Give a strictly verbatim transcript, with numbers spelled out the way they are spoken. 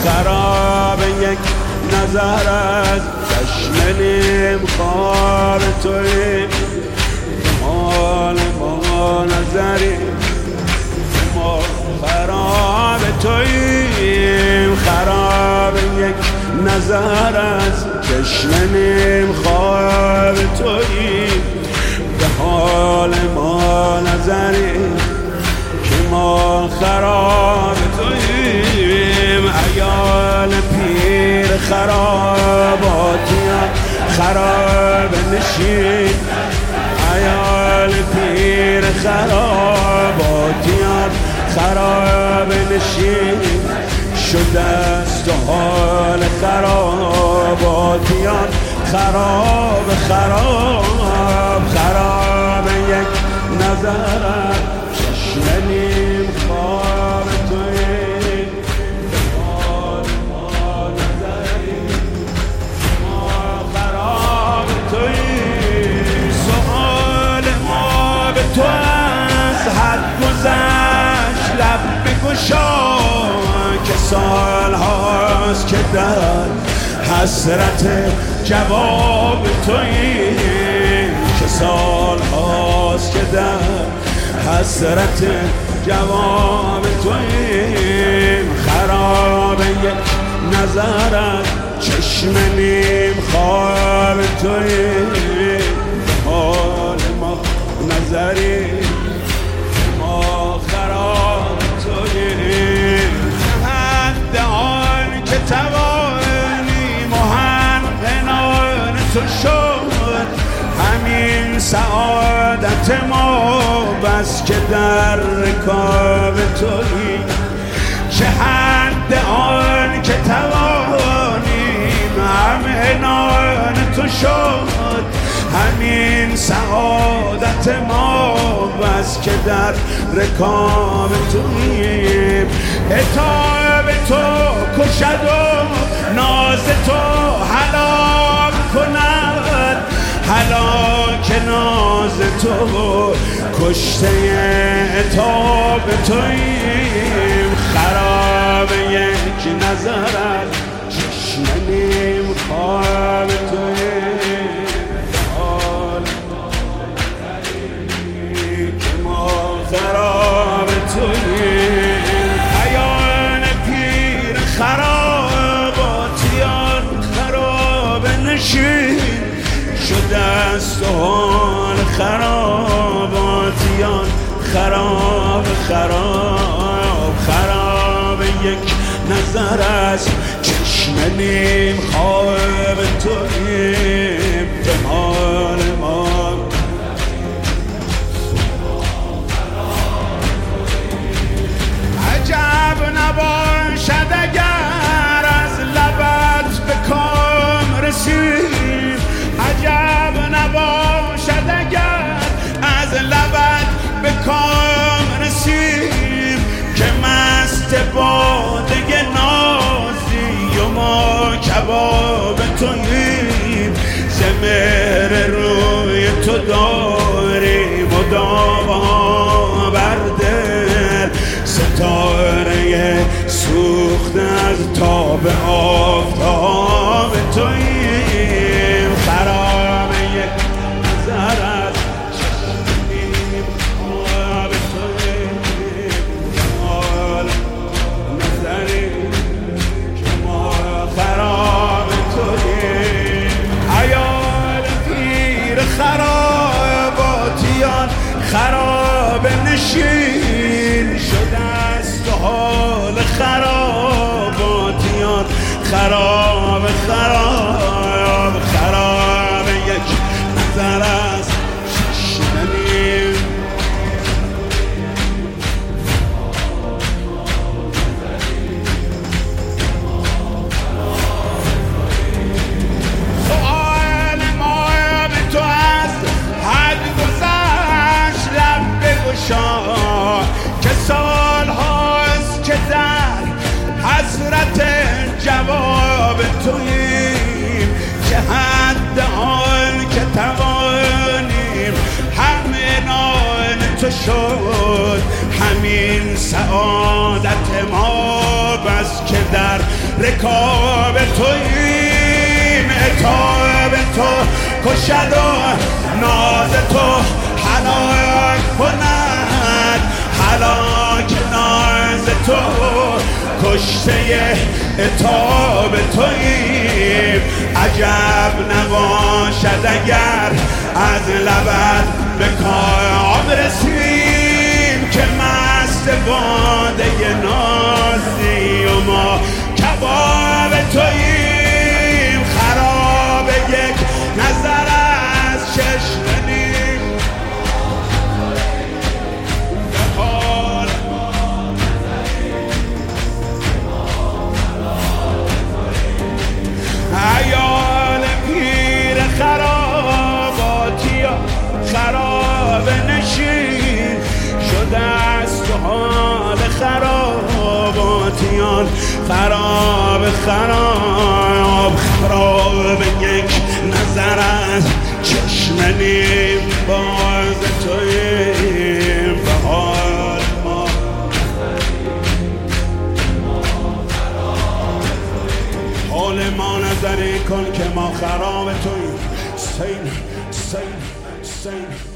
خراب یک نظر از چشم نیم خواب توی مال ما نظری ما خراب توییم خراب یک نظر از چشم نیم خواب توییم به حال ما نظری که ما خراب توییم عیال پیر خراباتیان خراب نشین عیال پیر خراباتیان خراب نشین شده است حال خراباتیان خراب خراب خراب یک نظر چشم نیم خواب توی به حال ما نظری ما خراب توی سؤال ما به تو از حد گذشت لب بگشا که سال هاست که در حسرت جواب تویی که سال هاست که در حسرت جواب توییم خراب یک نظرت چشم نیم خواب توییم حال ما نظری ما خراب توییم حد آن که توانیم و هم پنان تو شد همین سعادت ما بس که در رکاب تویی چه حد آن که توانیم هم عنان تو شد همین سعادت ما بس که در رکاب توییم عتاب تو کشد و ناز تو هلاک کند هلاک ناز تو کشته عتاب توییم خراب یک نظرت چشم نیم خواب توییم حال که ما خراب توییم عیان پیر خراباتیان خراب نشین شده است حال خراباتیان خراب خراب خراب یک نظر از چشم نیم خواب توییم به حال ما عجب نباشد اگر از لبت به کام رسید عجب نباشد اگر از لبت به کام رسیم که مست باده نازی و ما کباب توییم ز مهر روی تو داریم و داوا بر دل ستاره سوخته از تاب آفتاب توییم خراب یک نظرت چشم نیم خواب توییم حال نظری که ما خراب توییم عیال پیر خراباتیان خراب نشین شده است حال خراباتیان خراب خراب خراب یک نظر از چشم نیم سؤال ما به تو از حد گذشت لب بگشا که سال هاست که در حسرت جواب توییم که حد آن که توانیم همه نان تو شد همین سعادت ما خراب است که در رکاب توییم. عتاب تو کشد و ناز تو هلاک کند، هلاک ناز تو کشته عتاب توییم. عجب نباشد اگر از لبت به کام رسیم که مست باده نازی و ما کباب توییم. خراب یک نظر از چشمنیم به حال عیال پیر خراباتی ها خراب نشین شده است حال خراباتیان. خراب خراب خراب یک نظر از چشم نیم باز توییم به حال ما. حال ما نظری کن که ما خراب توییم. سین سین سین